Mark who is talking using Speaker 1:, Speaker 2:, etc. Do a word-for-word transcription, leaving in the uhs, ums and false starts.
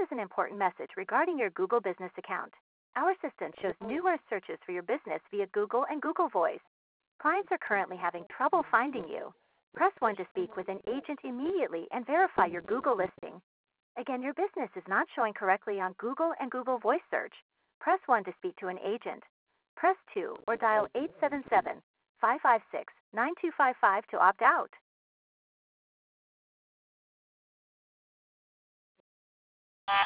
Speaker 1: is an important message regarding your Google Business account. Our assistant shows numerous searches for your business via Google and Google Voice. Clients are currently having trouble finding you. Press one to speak with an agent immediately and verify your Google listing. Again, your business is not showing correctly on Google and Google Voice search. Press one to speak to an agent. Press two or dial eight seven seven, five five six, nine two five five to opt out.